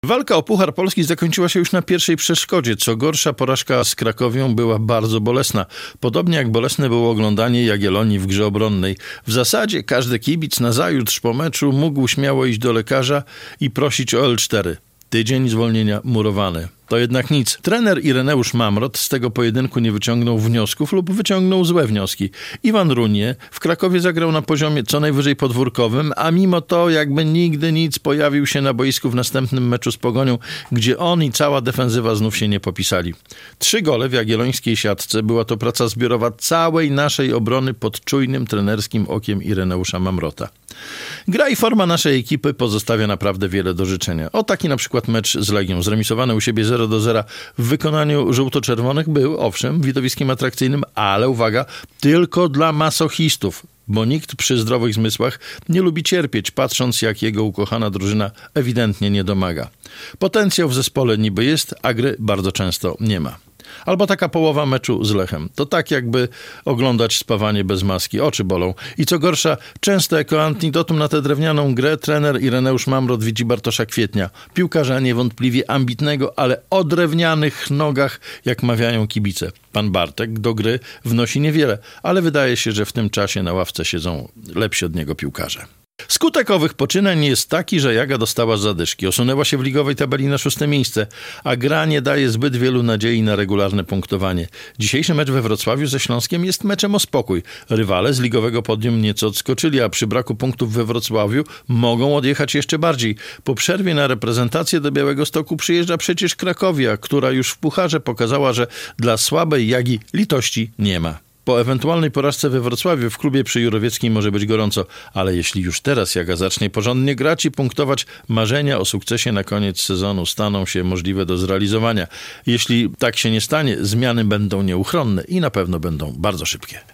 Walka o Puchar Polski zakończyła się już na pierwszej przeszkodzie. Co gorsza, porażka z Krakowią była bardzo bolesna. Podobnie jak bolesne było oglądanie Jagiellonii w grze obronnej. W zasadzie każdy kibic nazajutrz po meczu mógł śmiało iść do lekarza i prosić o L4. Tydzień zwolnienia murowany. To jednak nic. Trener Ireneusz Mamrot z tego pojedynku nie wyciągnął wniosków lub wyciągnął złe wnioski. Iwan Runie w Krakowie zagrał na poziomie co najwyżej podwórkowym, a mimo to jakby nigdy nic pojawił się na boisku w następnym meczu z Pogonią, gdzie on i cała defensywa znów się nie popisali. 3 gole w jagiellońskiej siatce. Była to praca zbiorowa całej naszej obrony pod czujnym trenerskim okiem Ireneusza Mamrota. Gra i forma naszej ekipy pozostawia naprawdę wiele do życzenia. O taki na przykład mecz z Legią, zremisowany u siebie 0-0 w wykonaniu żółto-czerwonych był, owszem, widowiskiem atrakcyjnym, ale uwaga, tylko dla masochistów, bo nikt przy zdrowych zmysłach nie lubi cierpieć, patrząc jak jego ukochana drużyna ewidentnie nie domaga. Potencjał w zespole niby jest, a gry bardzo często nie ma. Albo taka połowa meczu z Lechem. To tak jakby oglądać spawanie bez maski. Oczy bolą. I co gorsza, często jako antidotum na tę drewnianą grę trener Ireneusz Mamrot widzi Bartosza Kwietnia. Piłkarza niewątpliwie ambitnego, ale o drewnianych nogach, jak mawiają kibice. Pan Bartek do gry wnosi niewiele, ale wydaje się, że w tym czasie na ławce siedzą lepsi od niego piłkarze. Skutek owych poczynań jest taki, że Jaga dostała zadyszki. Osunęła się w ligowej tabeli na 6. miejsce, a gra nie daje zbyt wielu nadziei na regularne punktowanie. Dzisiejszy mecz we Wrocławiu ze Śląskiem jest meczem o spokój. Rywale z ligowego podium nieco odskoczyli, a przy braku punktów we Wrocławiu mogą odjechać jeszcze bardziej. Po przerwie na reprezentację do Białegostoku przyjeżdża przecież Krakowia, która już w pucharze pokazała, że dla słabej Jagi litości nie ma. Po ewentualnej porażce we Wrocławiu w klubie przy Jurowieckim może być gorąco, ale jeśli już teraz Jaga zacznie porządnie grać i punktować, marzenia o sukcesie na koniec sezonu staną się możliwe do zrealizowania. Jeśli tak się nie stanie, zmiany będą nieuchronne i na pewno będą bardzo szybkie.